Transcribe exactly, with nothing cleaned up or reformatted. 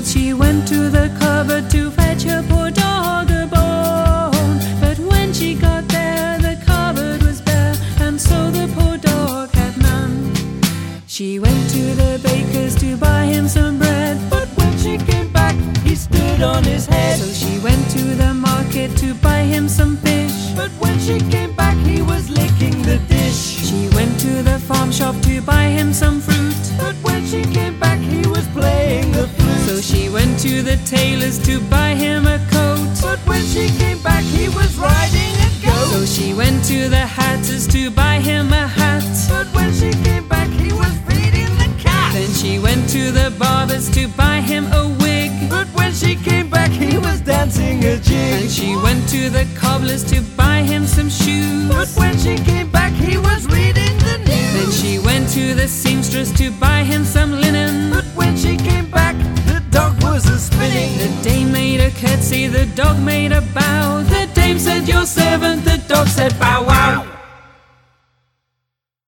she went to the cupboard to fetch her poor dog a bone. But when she got there, the cupboard was bare, and so the poor dog had none. She went to the baker's to buy him some bread, but when she came back, he stood on his head. So she went to the market to buy him some fish, but when she came back, he was licking the dish. She went to the farm shop to buy him some fruit, but when she came back, he was playing the flute. So she went to the tailor's to buy him a coat, but when she came back, he was riding a goat. So she went to the hatter's to buy him a hat, but when she came back, he was feeding the cat. Then she went to the barber's to buy him a wig, but when she came back, he was dancing a jig. And she went to the cobbler's to buy him some shoes, but when she came back, he was reading the news. Then she went to the seamstress to buy him some linen, but when she came back, the dog was a-spinning. The dame made a curtsy, the dog made a bow. The dame said, "Your servant," the dog said, "Bow."